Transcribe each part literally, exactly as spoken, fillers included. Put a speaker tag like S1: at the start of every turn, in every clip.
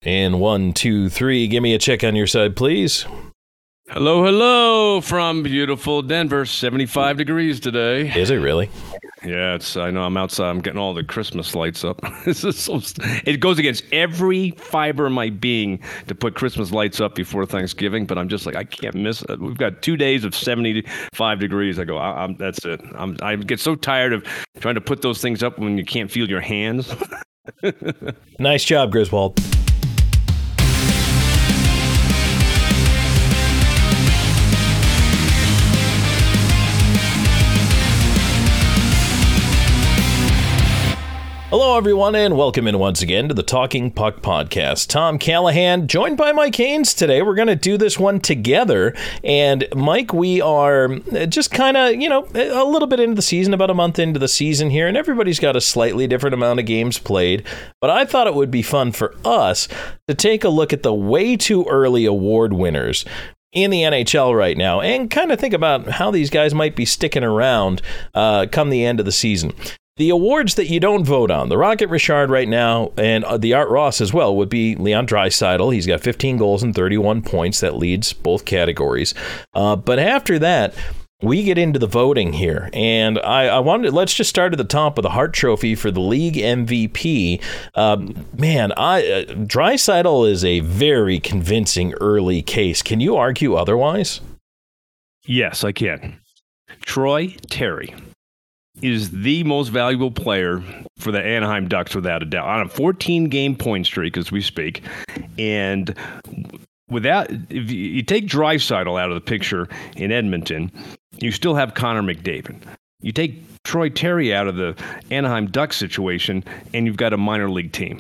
S1: And one, two, three. Give me a check on your side, please.
S2: Hello, hello from beautiful Denver. seventy-five degrees today.
S1: Is it really?
S2: Yeah, it's. I know I'm outside. I'm getting all the Christmas lights up. This is so, it goes against every fiber of my being to put Christmas lights up before Thanksgiving, but I'm just like, I can't miss it. We've got two days of seventy-five degrees. I go, I, I'm, that's it. I'm, I get so tired of trying to put those things up when you can't feel your hands.
S1: Nice job, Griswold. Hello, everyone, and welcome in once again to the Talking Puck Podcast. Tom Callahan, joined by Mike Haynes today. We're going to do this one together. And, Mike, we are just kind of, you know, a little bit into the season, about a month into the season here, and everybody's got a slightly different amount of games played. But I thought it would be fun for us to take a look at the way too early award winners in the N H L right now and kind of think about how these guys might be sticking around uh, come the end of the season. The awards that you don't vote on, the Rocket Richard right now, and the Art Ross as well, would be Leon Draisaitl. He's got fifteen goals and thirty-one points. That leads both categories. Uh, but after that, we get into the voting here. And I, I wanted, let's just start at the top with the Hart Trophy for the league M V P. Um, man, I, uh, Draisaitl is a very convincing early case. Can you argue otherwise?
S2: Yes, I can. Troy Terry is the most valuable player for the Anaheim Ducks, without a doubt, on a fourteen-game point streak as we speak. And without, if you take Draisaitl out of the picture in Edmonton, you still have Connor McDavid. You take Troy Terry out of the Anaheim Ducks situation, and you've got a minor league team.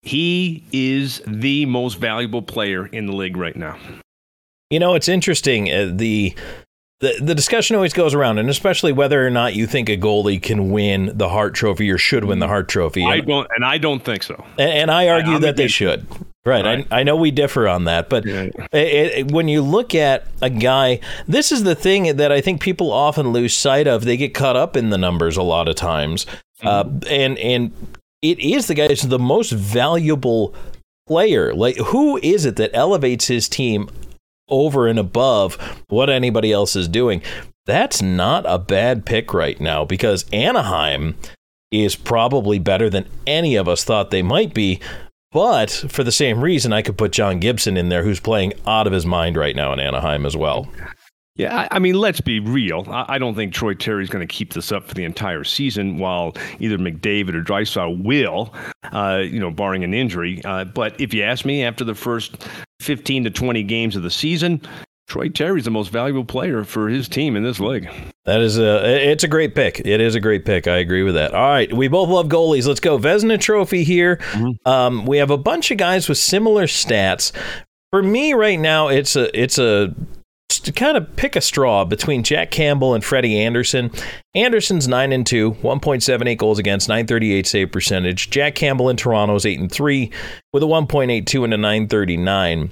S2: He is the most valuable player in the league right now.
S1: You know, it's interesting. Uh, the The the discussion always goes around, and especially whether or not you think a goalie can win the Hart Trophy or should win the Hart Trophy.
S2: I don't, and I don't think so.
S1: And, and I argue
S2: I,
S1: that they should. Right. right. I, I know we differ on that, but yeah. it, it, when you look at a guy, this is the thing that I think people often lose sight of. They get caught up in the numbers a lot of times, mm-hmm. uh, and and it is the guy who's the most valuable player. Like, who is it that elevates his team over and above what anybody else is doing? That's not a bad pick right now, because Anaheim is probably better than any of us thought they might be. But for the same reason, I could put John Gibson in there, who's playing out of his mind right now in Anaheim as well.
S2: Yeah, I mean, let's be real. I don't think Troy Terry's going to keep this up for the entire season, while either McDavid or Draisaitl will, uh, you know, barring an injury. Uh, but if you ask me, after the first fifteen to twenty games of the season, Troy Terry's the most valuable player for his team in this league. That
S1: is a, it's a great pick. It is a great pick. I agree with that. All right, we both love goalies. Let's go. Vezina Trophy here. Mm-hmm. Um, we have a bunch of guys with similar stats. For me right now, it's a, it's a, to kind of pick a straw between Jack Campbell and Freddie Andersen. Anderson's nine and two, one point seven eight goals against, nine thirty-eight save percentage. Jack Campbell in Toronto's eight and three with a one point eight two and a nine thirty-nine.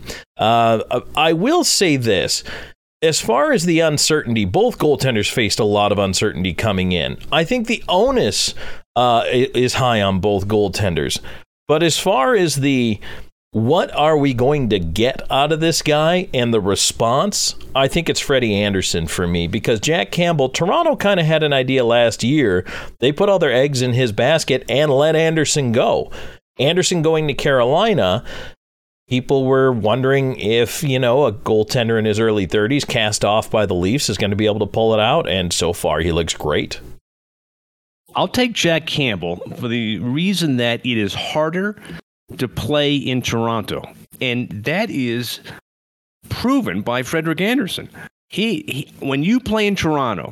S1: Uh, I will say this. As far as the uncertainty, both goaltenders faced a lot of uncertainty coming in. I think the onus uh, is high on both goaltenders. But as far as the what are we going to get out of this guy and the response, I think it's Freddie Andersen for me, because Jack Campbell, Toronto kind of had an idea last year. They put all their eggs in his basket and let Andersen go. Andersen going to Carolina, people were wondering if, you know, a goaltender in his early thirties cast off by the Leafs is going to be able to pull it out, and so far he looks great.
S2: I'll take Jack Campbell for the reason that it is harder to play in Toronto, and that is proven by Frederik Andersen. He, he when you play in Toronto,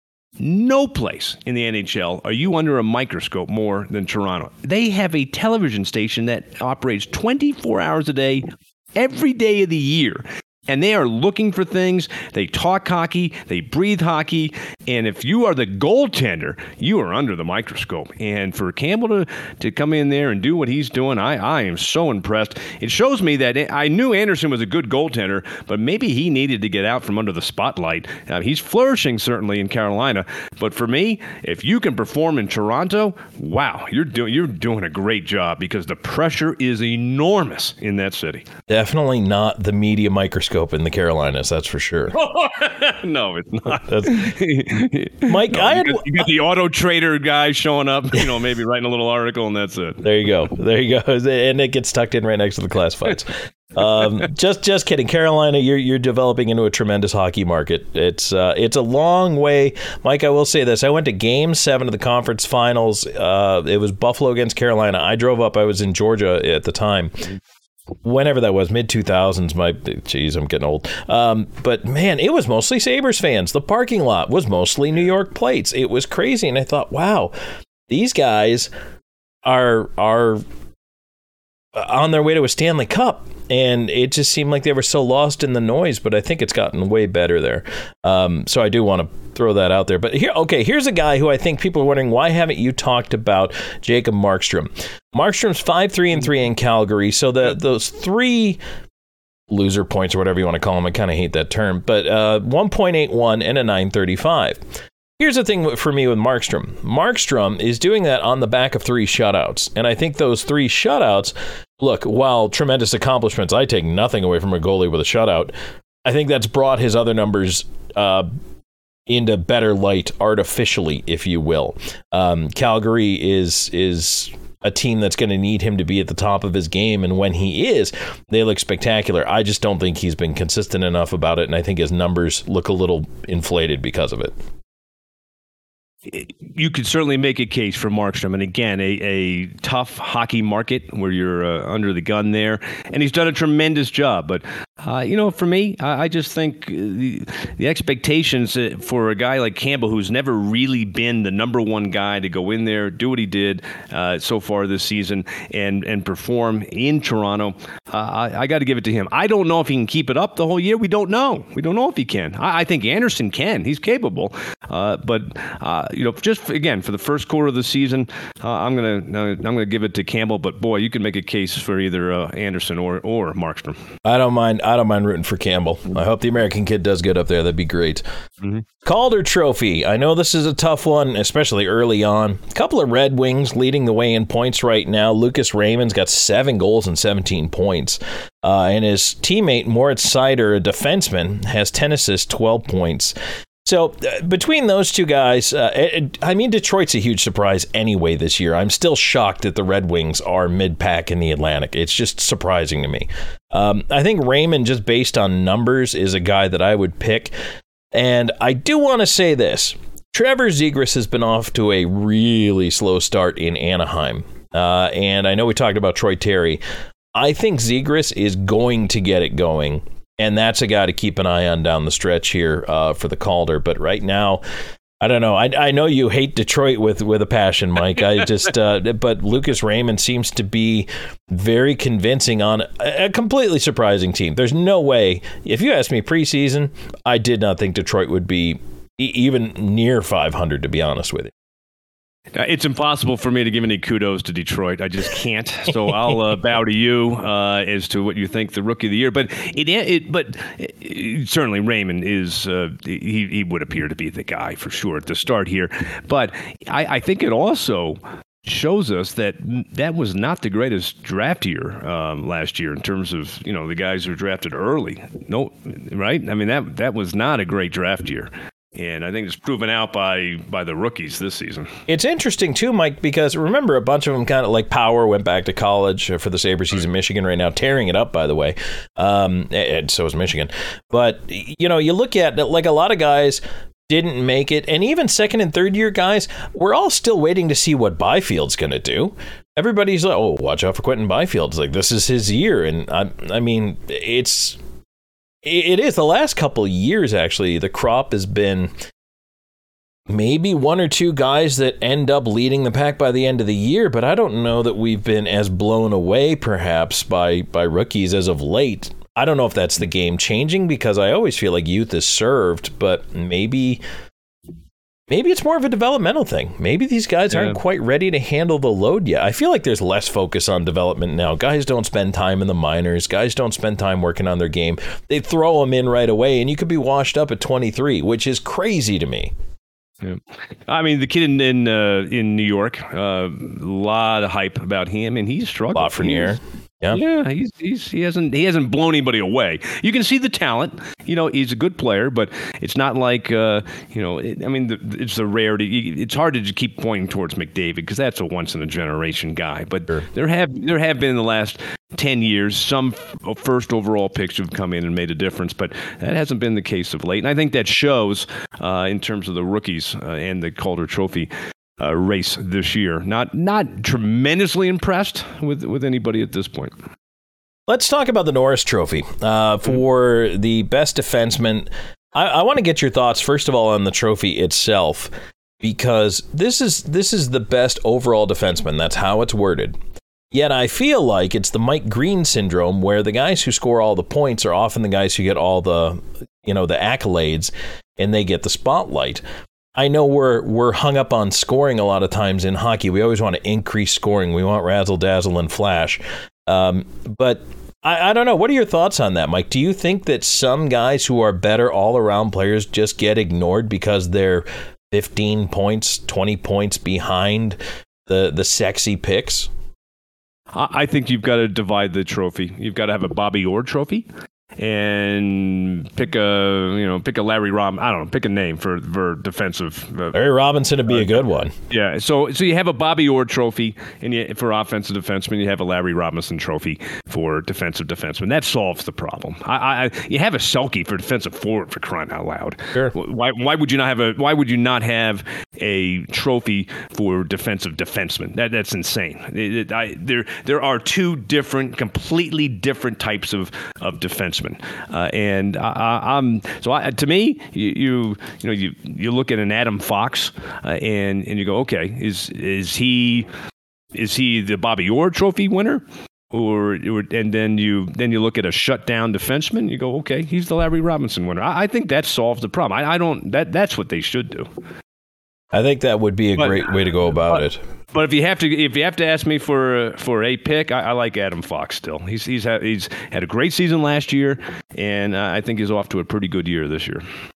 S2: no place in the N H L are you under a microscope more than Toronto. They have a television station that operates twenty-four hours a day, every day of the year. And they are looking for things. They talk hockey. They breathe hockey. And if you are the goaltender, you are under the microscope. And for Campbell to, to come in there and do what he's doing, I, I am so impressed. It shows me that I knew Anderson was a good goaltender, but maybe he needed to get out from under the spotlight. Uh, he's flourishing, certainly, in Carolina. But for me, if you can perform in Toronto, wow, you're, do, you're doing a great job because the pressure is enormous in that city.
S1: Definitely not the media microscope in the Carolinas, that's for sure.
S2: No, it's not.
S1: That's, Mike,
S2: no,
S1: I
S2: you,
S1: had,
S2: got, you got the auto trader guy showing up, you know, maybe writing a little article, and that's it.
S1: There you go. There you go. And it gets tucked in right next to the classifieds. um, just, just kidding. Carolina, you're you're developing into a tremendous hockey market. It's uh, it's a long way. Mike, I will say this: I went to Game Seven of the conference finals. Uh, it was Buffalo against Carolina. I drove up. I was in Georgia at the time. Whenever that was, mid two thousands, my, geez, I'm getting old. Um, but man, it was mostly Sabres fans. The parking lot was mostly New York plates. It was crazy. And I thought, wow, these guys are, are on their way to a Stanley Cup. And it just seemed like they were so lost in the noise, but I think it's gotten way better there. Um, so I do want to throw that out there. But here, okay, here's a guy who I think people are wondering, why haven't you talked about Jacob Markstrom? Markstrom's five three and three in Calgary. So the those three loser points or whatever you want to call them, I kind of hate that term, but uh, one point eight one and a nine thirty-five. Here's the thing for me with Markstrom. Markstrom is doing that on the back of three shutouts. And I think those three shutouts, look, while tremendous accomplishments, I take nothing away from a goalie with a shutout. I think that's brought his other numbers uh, into better light artificially, if you will. Um, Calgary is is a team that's going to need him to be at the top of his game. And when he is, they look spectacular. I just don't think he's been consistent enough about it. And I think his numbers look a little inflated because of it.
S2: You could certainly make a case for Markstrom. And again, a, a tough hockey market where you're uh, under the gun there. And he's done a tremendous job. But, uh, you know, for me, I, I just think the, the expectations for a guy like Campbell, who's never really been the number one guy to go in there, do what he did uh, so far this season, and, and perform in Toronto, uh, I, I got to give it to him. I don't know if he can keep it up the whole year. We don't know. We don't know if he can. I, I think Anderson can. He's capable. Uh, but, uh, you know, just again for the first quarter of the season, uh, I'm gonna I'm gonna give it to Campbell. But boy, you can make a case for either uh, Anderson or or Markstrom.
S1: I don't mind. I don't mind rooting for Campbell. I hope the American kid does good up there. That'd be great. Mm-hmm. Calder Trophy. I know this is a tough one, especially early on. A couple of Red Wings leading the way in points right now. Lucas Raymond's got seven goals and seventeen points, uh, and his teammate Moritz Seider, a defenseman, has ten assists, twelve points. So uh, between those two guys, uh, it, I mean, Detroit's a huge surprise anyway this year. I'm still shocked that the Red Wings are mid-pack in the Atlantic. It's just surprising to me. Um, I think Raymond, just based on numbers, is a guy that I would pick. And I do want to say this. Trevor Zegras has been off to a really slow start in Anaheim. Uh, and I know we talked about Troy Terry. I think Zegras is going to get it going. And that's a guy to keep an eye on down the stretch here uh, for the Calder. But right now, I don't know. I, I know you hate Detroit with, with a passion, Mike. I just, uh, but Lucas Raymond seems to be very convincing on a, a completely surprising team. There's no way. If you asked me preseason, I did not think Detroit would be e- even near five hundred, to be honest with you.
S2: It's impossible for me to give any kudos to Detroit. I just can't. So I'll uh, bow to you uh, as to what you think the Rookie of the Year. But it, it but it, certainly Raymond is uh, he he would appear to be the guy for sure at the start here. But I, I think it also shows us that that was not the greatest draft year um, last year in terms of, you know, the guys who were drafted early. No, right? I mean that that was not a great draft year. And I think it's proven out by by the rookies this season.
S1: It's interesting, too, Mike, because remember, a bunch of them kind of like Power went back to college for the Sabres. He's in Michigan right now, tearing it up, by the way. Um, and so is Michigan. But, you know, you look at like a lot of guys didn't make it. And even second and third year guys, we're all still waiting to see what Byfield's going to do. Everybody's like, oh, watch out for Quentin Byfield. It's like, this is his year. And I, I mean, it's. It is. The last couple of years, actually, the crop has been maybe one or two guys that end up leading the pack by the end of the year, but I don't know that we've been as blown away, perhaps, by, by rookies as of late. I don't know if that's the game changing, because I always feel like youth is served, but maybe maybe it's more of a developmental thing. Maybe these guys yeah. aren't quite ready to handle the load yet. I feel like there's less focus on development now. Guys don't spend time in the minors. Guys don't spend time working on their game. They throw them in right away, and you could be washed up at twenty-three, which is crazy to me.
S2: Yeah. I mean, the kid in in, uh, in New York, a uh, lot of hype about him, and he's struggled.
S1: Lafreniere. Yeah,
S2: yeah, he's, he's he hasn't he hasn't blown anybody away. You can see the talent. You know, he's a good player, but it's not like uh, you know. It, I mean, the, it's a rarity. It's hard to just keep pointing towards McDavid because that's a once in a generation guy. But sure. there have there have been in the last ten years some f- first overall picks who've come in and made a difference, but that hasn't been the case of late. And I think that shows uh, in terms of the rookies uh, and the Calder Trophy Uh, race this year. Not not tremendously impressed with, with anybody at this point.
S1: Let's talk about the Norris Trophy uh, for the best defenseman. I, I want to get your thoughts first of all on the trophy itself, because this is this is the best overall defenseman. That's how it's worded. Yet I feel like it's the Mike Green syndrome, where the guys who score all the points are often the guys who get all the you know the accolades, and they get the spotlight. I know we're we're hung up on scoring a lot of times in hockey. We always want to increase scoring. We want razzle dazzle and flash. Um, but I, I don't know. What are your thoughts on that, Mike? Do you think that some guys who are better all around players just get ignored because they're fifteen points, twenty points behind the the sexy picks?
S2: I think you've got to divide the trophy. You've got to have a Bobby Orr trophy. And pick a, you know, pick a Larry Rob. I don't know, pick a name for for defensive. Uh,
S1: Larry Robinson would be uh, a good one.
S2: Yeah. So so you have a Bobby Orr trophy, and you, for offensive defenseman, you have a Larry Robinson trophy for defensive defenseman. That solves the problem. I, I you have a Selke for defensive forward, for crying out loud.
S1: Sure.
S2: Why why would you not have a Why would you not have a trophy for defensive defenseman? That that's insane. It, it, I, there there are two different, completely different types of of defensemen. Uh, and I, I'm so I, to me, you, you you know you you look at an Adam Fox uh, and and you go, okay, is is he is he the Bobby Orr Trophy winner? Or, or and then you then you look at a shutdown defenseman, you go, okay, he's the Larry Robinson winner. I, I think that solves the problem. I, I don't that that's what they should do.
S1: I think that would be a but, great way to go about
S2: but,
S1: it.
S2: But if you have to, if you have to ask me for uh, for a pick, I, I like Adam Fox still. He's he's had, he's had a great season last year, and uh, I think he's off to a pretty good year this year.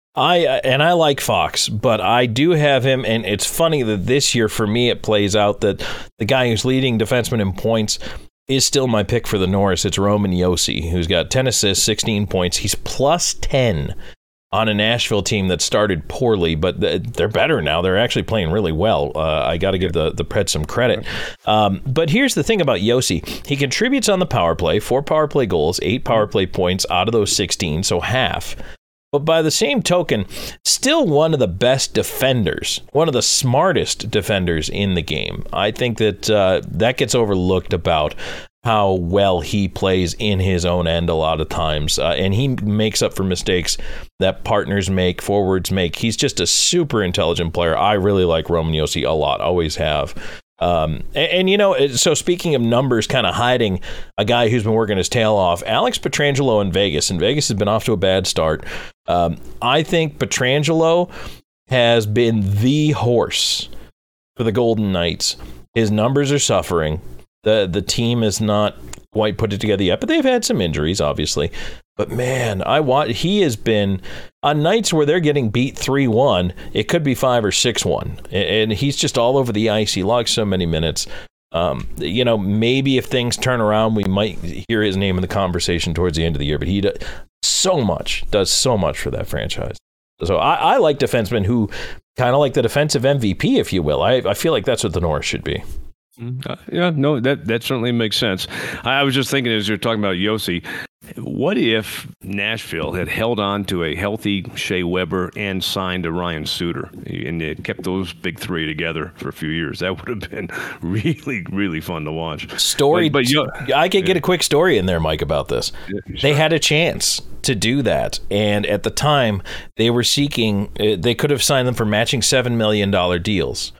S1: I uh, and I like Fox, but I do have him, and it's funny that this year for me it plays out that the guy who's leading defenseman in points is still my pick for the Norris. It's Roman Josi, who's got ten assists, sixteen points. He's plus ten. On a Nashville team that started poorly, but they're better now. They're actually playing really well. Uh, I got to give the, the Preds some credit. Um, but here's the thing about Josi. He contributes on the power play, four power play goals, eight power play points out of those sixteen, so half. But by the same token, still one of the best defenders, one of the smartest defenders in the game. I think that uh, that gets overlooked about how well he plays in his own end a lot of times. Uh, and he makes up for mistakes that partners make, forwards make. He's just a super intelligent player. I really like Roman Josi a lot, always have. Um, and, and, you know, so speaking of numbers kind of hiding a guy who's been working his tail off, Alex Pietrangelo in Vegas. And Vegas has been off to a bad start. Um, I think Pietrangelo has been the horse for the Golden Knights. His numbers are suffering. The the team is not quite put it together yet, but they've had some injuries, obviously. But man, I want he has been on nights where they're getting beat three one. It could be five or six one, and he's just all over the ice. He logs so many minutes. Um, you know, maybe if things turn around, we might hear his name in the conversation towards the end of the year. But he does so much, does so much for that franchise. So I, I like defensemen who kind of like the defensive M V P, if you will. I I feel like that's what the Norris should be.
S2: Uh, yeah, no, that, that certainly makes sense. I, I was just thinking as you're talking about Josi, what if Nashville had held on to a healthy Shea Weber and signed a Ryan Suter and it kept those big three together for a few years? That would have been really, really fun to watch.
S1: Story, but, but you know, I could yeah. get a quick story in there, Mike, about this. Yeah, sure. They had a chance to do that, and at the time they were seeking, uh, they could have signed them for matching seven million dollars deals.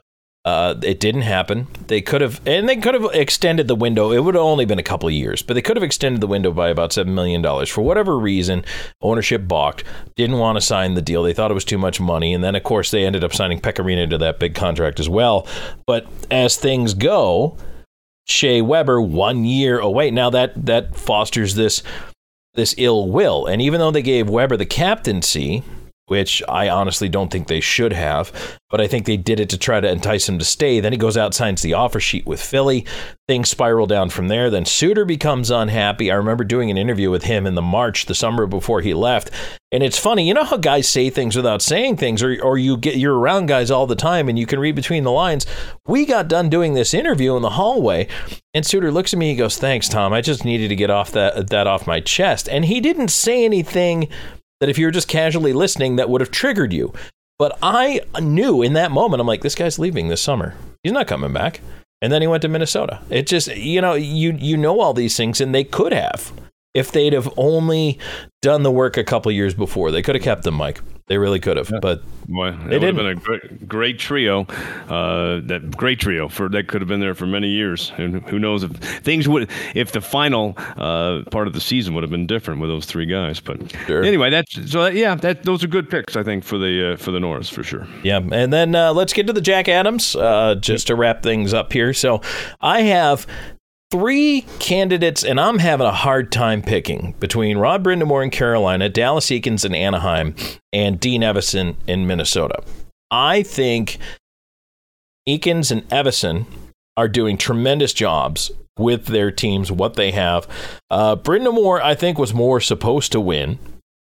S1: Uh, it didn't happen. They could have, and they could have extended the window. It would have only been a couple of years, but they could have extended the window by about seven million dollars. For whatever reason, ownership balked, didn't want to sign the deal. They thought it was too much money. And then, of course, they ended up signing Pecorino to that big contract as well. But as things go, Shea Weber, one year away. Now that, that fosters this, this ill will. And even though they gave Weber the captaincy, which I honestly don't think they should have, but I think they did it to try to entice him to stay. Then he goes out, signs the offer sheet with Philly. Things spiral down from there. Then Suter becomes unhappy. I remember doing an interview with him in the March, the summer before he left. And it's funny, you know how guys say things without saying things, or or you get you're around guys all the time and you can read between the lines. We got done doing this interview in the hallway, and Suter looks at me, he goes, "Thanks, Tom. I just needed to get off that that off my chest." And he didn't say anything that if you were just casually listening, that would have triggered you. But I knew in that moment, I'm like, this guy's leaving this summer. He's not coming back. And then he went to Minnesota. It just, you know, you you know all these things, and they could have. If they'd have only done the work a couple years before, they could have kept them, Mike. They really could have, yeah. But
S2: well,
S1: they
S2: it would
S1: didn't.
S2: have been a great, great trio. Uh, that great trio for that could have been there for many years. And who knows if things would, if the final uh, part of the season would have been different with those three guys. But sure. Anyway, that's so yeah. That those are good picks, I think, for the uh, for the Norris for sure.
S1: Yeah, and then uh, let's get to the Jack Adams uh, just to wrap things up here. So I have three candidates, and I'm having a hard time picking between Rod Brind'Amour in Carolina, Dallas Eakins in Anaheim, and Dean Evason in Minnesota. I think Eakins and Evason are doing tremendous jobs with their teams, what they have. Uh, Brind'Amour, I think, was more supposed to win.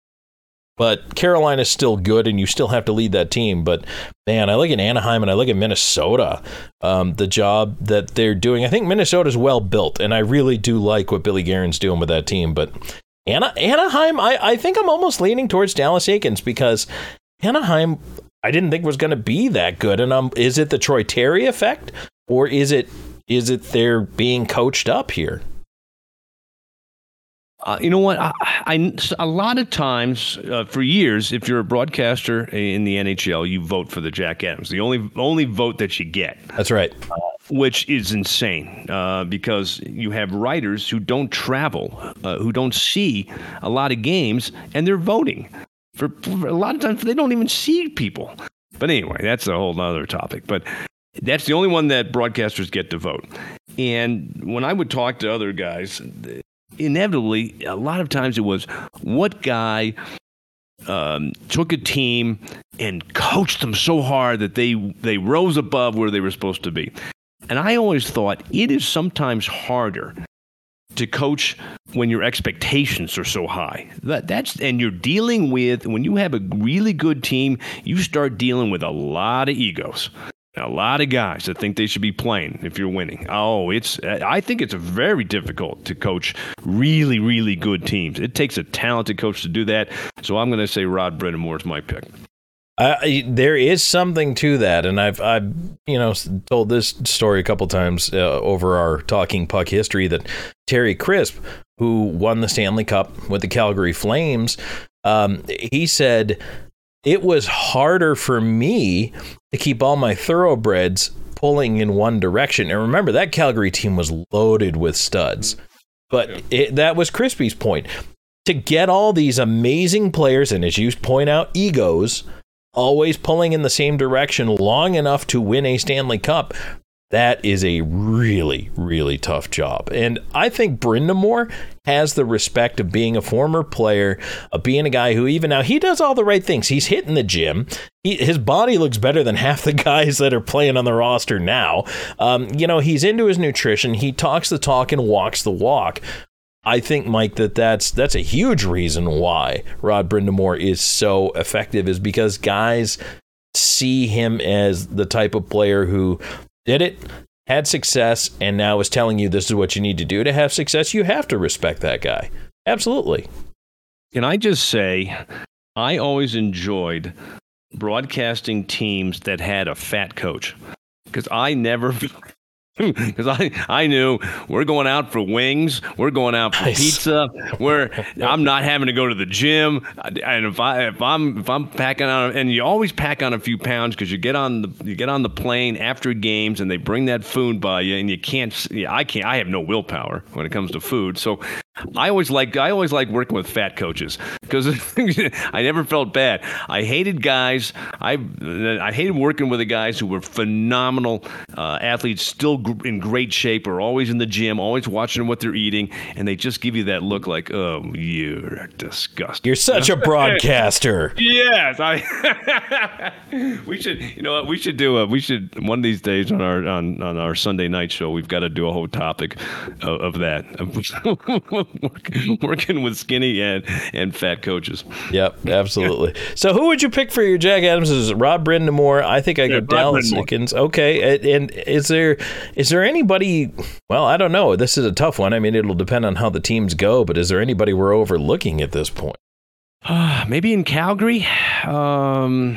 S1: But Carolina's still good, and you still have to lead that team. But, man, I look at Anaheim and I look at Minnesota, um, the job that they're doing. I think Minnesota's well built, and I really do like what Billy Guerin's doing with that team. But Ana- Anaheim, I, I think I'm almost leaning towards Dallas Eakins, because Anaheim, I didn't think was going to be that good. And um, is it the Troy Terry effect, or is it is it they're being coached up here?
S2: Uh, you know what? I, I, a lot of times, uh, for years, if you're a broadcaster in the N H L, you vote for the Jack Adams, the only only vote that you get.
S1: That's right.
S2: Uh, which is insane uh, because you have writers who don't travel, uh, who don't see a lot of games, and they're voting. For, for a lot of times, they don't even see people. But anyway, that's a whole other topic. But that's the only one that broadcasters get to vote. And when I would talk to other guys, inevitably, a lot of times it was what guy um, took a team and coached them so hard that they they rose above where they were supposed to be. And I always thought it is sometimes harder to coach when your expectations are so high. That that's and you're dealing with, when you have a really good team, you start dealing with a lot of egos. A lot of guys that think they should be playing if you're winning. Oh, it's. I think it's very difficult to coach really, really good teams. It takes a talented coach to do that. So I'm going to say Rod Brind'Amour is my pick.
S1: Uh, there is something to that, and I've, I've, you know, told this story a couple times uh, over our Talking Puck history, that Terry Crisp, who won the Stanley Cup with the Calgary Flames, um, he said, it was harder for me to keep all my thoroughbreds pulling in one direction. And remember, that Calgary team was loaded with studs. But it, that was Crispy's point. To get all these amazing players, and as you point out, egos, always pulling in the same direction long enough to win a Stanley Cup, that is a really, really tough job. And I think Brind'Amour has the respect of being a former player, of being a guy who, even now, he does all the right things. He's hitting the gym. He, his body looks better than half the guys that are playing on the roster now. Um, you know, he's into his nutrition. He talks the talk and walks the walk. I think, Mike, that that's, that's a huge reason why Rod Brind'Amour is so effective, is because guys see him as the type of player who did it, had success, and now is telling you this is what you need to do to have success. You have to respect that guy. Absolutely.
S2: Can I just say, I always enjoyed broadcasting teams that had a fat coach, because I never Because I, I knew we're going out for wings, we're going out for nice. pizza, we're I'm not having to go to the gym, and if I if I'm if I'm packing on, and you always pack on a few pounds because you get on the you get on the plane after games and they bring that food by you and you can't yeah, I can't I have no willpower when it comes to food, so I always like I always like working with fat coaches because I never felt bad. I hated guys. I I hated working with the guys who were phenomenal uh, athletes, still gr- in great shape, or always in the gym, always watching what they're eating, and they just give you that look like, oh, you're disgusting.
S1: You're such a broadcaster.
S2: Yes, I. we should, you know, what we should do a we should one of these days on our on, on our Sunday night show. We've got to do a whole topic of, of that. Working with skinny and, and fat coaches.
S1: Yep, absolutely. So who would you pick for your Jack Adams? Is it Rob Brindamore? I think I go yeah, Dallas Eakins. Okay, and, and is there is there anybody, well, I don't know. This is a tough one. I mean, it'll depend on how the teams go, but is there anybody we're overlooking at this point?
S2: Uh, maybe in Calgary? Um...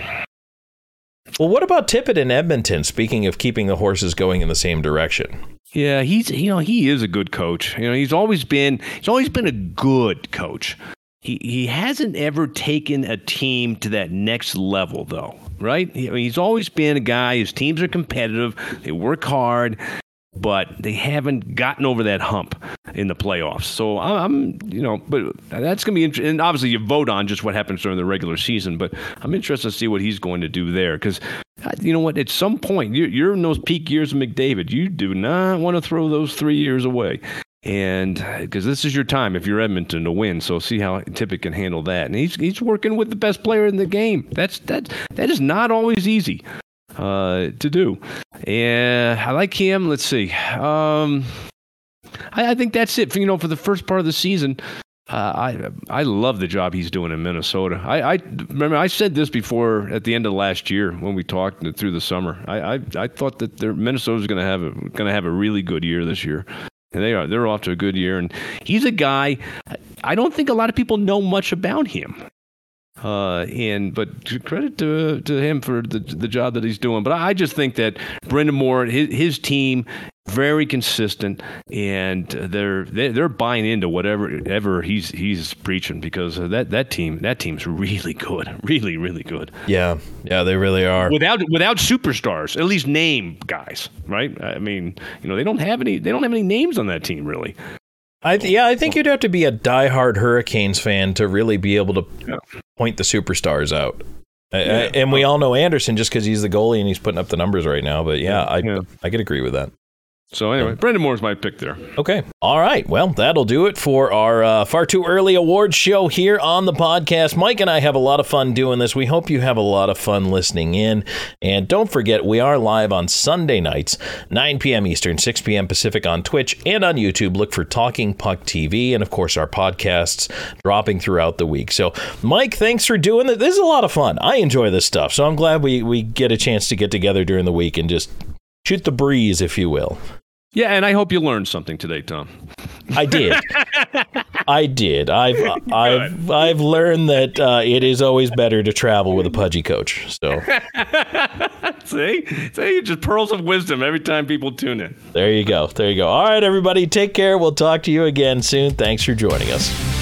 S1: Well, what about Tippett in Edmonton, speaking of keeping the horses going in the same direction?
S2: Yeah, he's you know, he is a good coach. You know, he's always been he's always been a good coach. He he hasn't ever taken a team to that next level though, right? He, I mean, he's always been a guy, his teams are competitive, they work hard, but they haven't gotten over that hump in the playoffs. So I'm, you know, but that's going to be interesting. And obviously you vote on just what happens during the regular season, but I'm interested to see what he's going to do there. Because, you know what, at some point, you're, you're in those peak years of McDavid. You do not want to throw those three years away. And because this is your time if you're Edmonton to win. So see how Tippett can handle that. And he's he's working with the best player in the game. That's that that is not always easy uh, to do. And I like him. Let's see. Um, I, I think that's it for, you know, for the first part of the season. Uh, I I love the job he's doing in Minnesota. I, I remember I said this before at the end of last year when we talked through the summer. I I, I thought that Minnesota's going to have a going to have a really good year this year, and they are. They're off to a good year. And he's a guy. I don't think a lot of people know much about him. Uh, and but credit to to him for the the job that he's doing. But I just think that Brindamore, his his team, very consistent, and they're they're buying into whatever ever he's he's preaching, because that that team that team's really good, really really good.
S1: Yeah, yeah, they really are.
S2: Without without superstars, at least name guys, right? I mean, you know, they don't have any they don't have any names on that team really.
S1: I th- yeah, I think you'd have to be a diehard Hurricanes fan to really be able to yeah. point the superstars out. Yeah. I, I, and we all know Anderson just because he's the goalie and he's putting up the numbers right now. But yeah, I yeah. I could agree with that.
S2: So anyway, Brind'Amore's my pick there.
S1: Okay. All right. Well, that'll do it for our uh, Far Too Early Awards show here on the podcast. Mike and I have a lot of fun doing this. We hope you have a lot of fun listening in. And don't forget, we are live on Sunday nights, nine p.m. Eastern, six p.m. Pacific on Twitch and on YouTube. Look for Talking Puck T V. And, of course, our podcasts dropping throughout the week. So, Mike, thanks for doing this. This is a lot of fun. I enjoy this stuff. So I'm glad we, we get a chance to get together during the week and just shoot the breeze, if you will.
S2: Yeah, and I hope you learned something today, Tom.
S1: I did. I did. I've I've I've learned that uh, it is always better to travel with a pudgy coach. So
S2: see, see, just pearls of wisdom every time people tune in.
S1: There you go. There you go. All right, everybody, take care. We'll talk to you again soon. Thanks for joining us.